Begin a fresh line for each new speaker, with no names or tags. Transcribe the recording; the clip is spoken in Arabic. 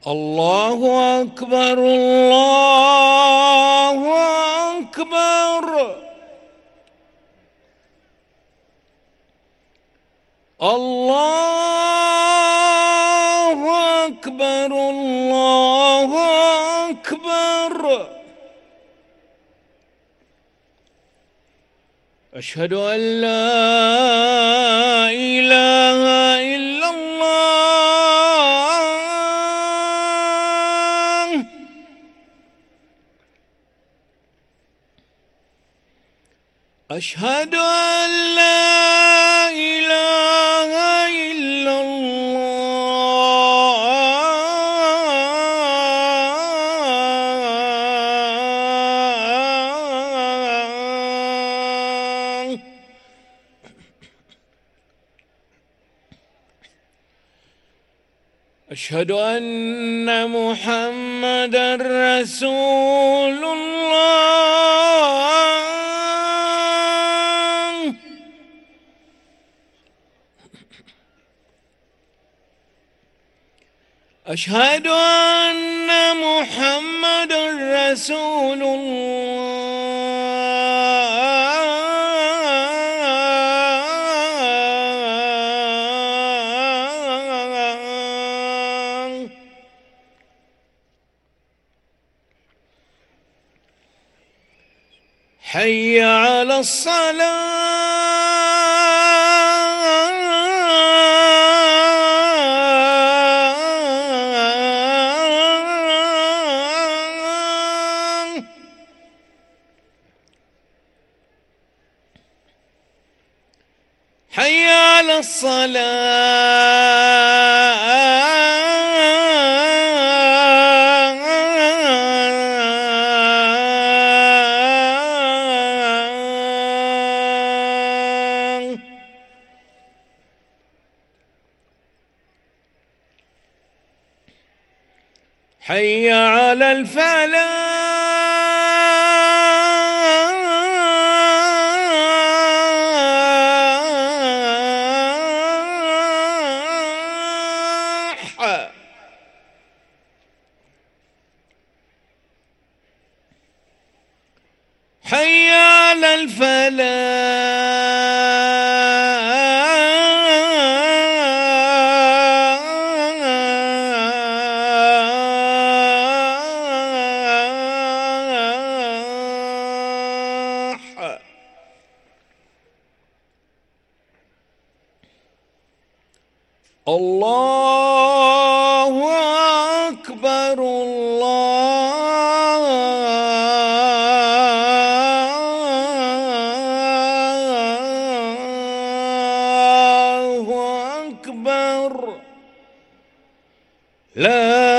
الله أكبر الله أكبر. الله أكبر الله أكبر. أشهد أن لا إله إلا الله. أشهد أن لا إله إلا الله. أشهد أن محمدًا رسول الله. أشهد أن محمدًا رسول الله. حي على الصلاة. حي على الصلاة. حي على الفلاح. حي على الفلاح. الله أكبر الله أكبر. لا